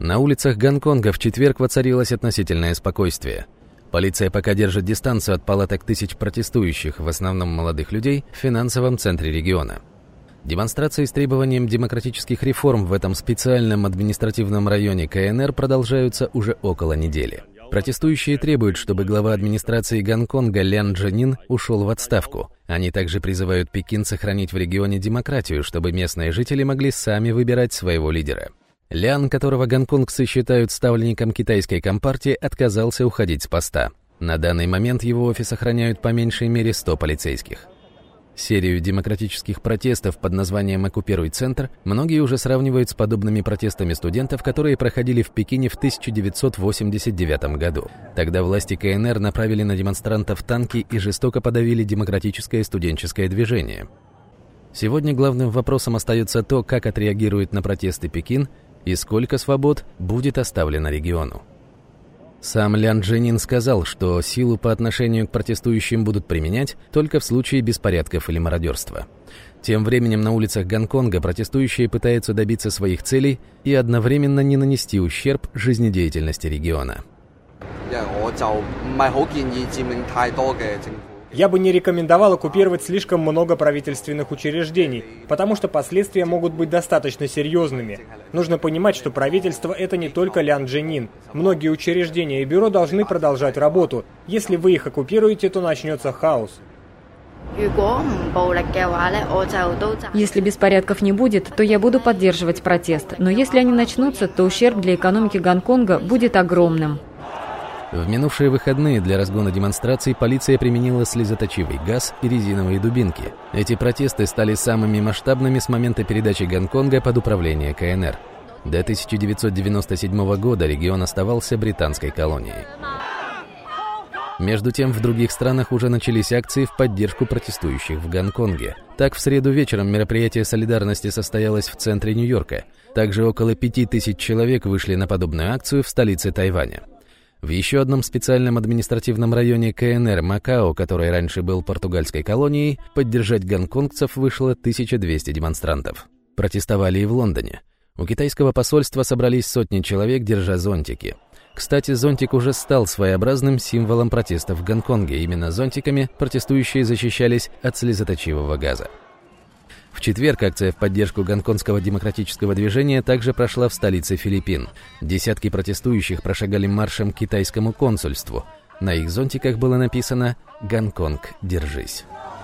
На улицах Гонконга в четверг воцарилось относительное спокойствие. Полиция пока держит дистанцию от палаток тысяч протестующих, в основном молодых людей, в финансовом центре региона. Демонстрации с требованием демократических реформ в этом специальном административном районе КНР продолжаются уже около недели. Протестующие требуют, чтобы глава администрации Гонконга Лян Чжэнин ушел в отставку. Они также призывают Пекин сохранить в регионе демократию, чтобы местные жители могли сами выбирать своего лидера. Лян, которого гонконгцы считают ставленником китайской компартии, отказался уходить с поста. На данный момент его офис охраняют по меньшей мере 100 полицейских. Серию демократических протестов под названием «Оккупируй центр» многие уже сравнивают с подобными протестами студентов, которые проходили в Пекине в 1989 году. Тогда власти КНР направили на демонстрантов танки и жестоко подавили демократическое студенческое движение. Сегодня главным вопросом остается то, как отреагирует на протесты Пекин и сколько свобод будет оставлено региону. Сам Лян Чжэнин сказал, что силу по отношению к протестующим будут применять только в случае беспорядков или мародерства. Тем временем на улицах Гонконга протестующие пытаются добиться своих целей и одновременно не нанести ущерб жизнедеятельности региона. Я бы не рекомендовал оккупировать слишком много правительственных учреждений, потому что последствия могут быть достаточно серьезными. Нужно понимать, что правительство – это не только Лян Чжэнин. Многие учреждения и бюро должны продолжать работу. Если вы их оккупируете, то начнется хаос. Если беспорядков не будет, то я буду поддерживать протест. Но если они начнутся, то ущерб для экономики Гонконга будет огромным. В минувшие выходные для разгона демонстраций полиция применила слезоточивый газ и резиновые дубинки. Эти протесты стали самыми масштабными с момента передачи Гонконга под управление КНР. До 1997 года регион оставался британской колонией. Между тем, в других странах уже начались акции в поддержку протестующих в Гонконге. Так, в среду вечером мероприятие солидарности состоялось в центре Нью-Йорка. Также около 5000 человек вышли на подобную акцию в столице Тайваня. В еще одном специальном административном районе КНР Макао, который раньше был португальской колонией, поддержать гонконгцев вышло 1200 демонстрантов. Протестовали и в Лондоне. У китайского посольства собрались сотни человек, держа зонтики. Кстати, зонтик уже стал своеобразным символом протестов в Гонконге. Именно зонтиками протестующие защищались от слезоточивого газа. В четверг акция в поддержку гонконгского демократического движения также прошла в столице Филиппин. Десятки протестующих прошагали маршем к китайскому консульству. На их зонтиках было написано «Гонконг, держись».